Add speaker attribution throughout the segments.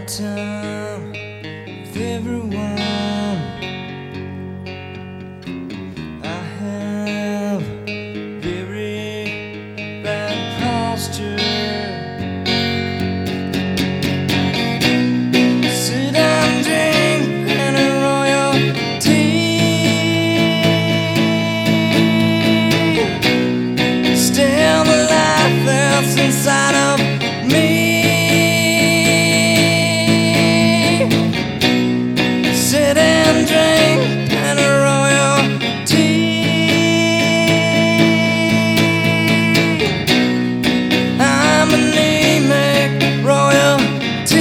Speaker 1: time with everyone. I have very bad posture. Sit and drink and royal tea. Still the life that's inside of me. Sit and drink and royal tea. I'm anemic royalty.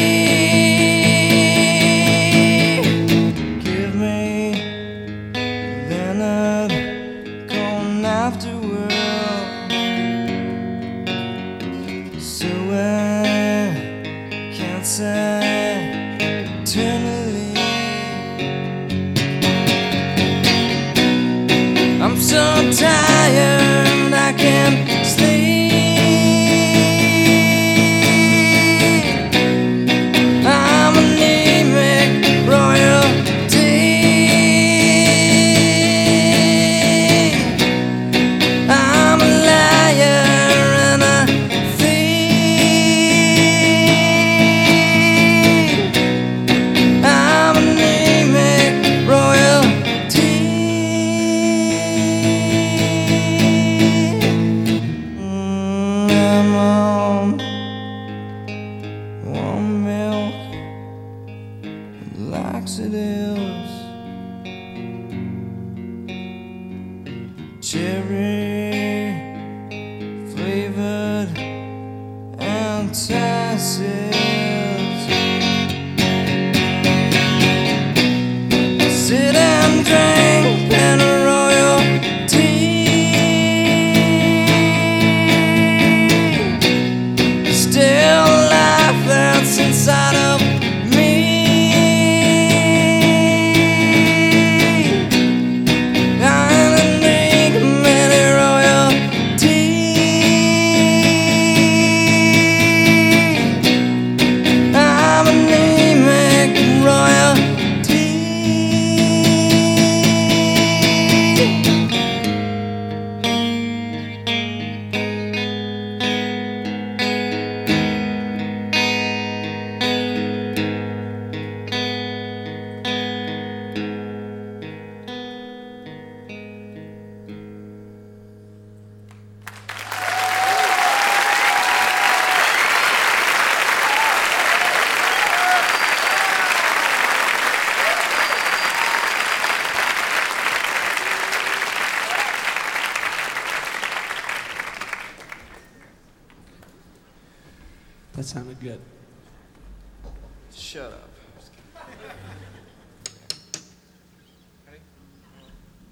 Speaker 1: Give me Leonard Cohen afterward, so I can't say eternally. I'm so tired I can't sleep. I'm anemic royalty. I'm a liar and a thief. I'm anemic royalty. I'm on warm milk and laxatives, cherry flavored antacids. Sit and drink and royal tea. Still life that's inside of me. I'm anemic royalty. I'm anemic royalty.
Speaker 2: That sounded good.
Speaker 1: Shut up.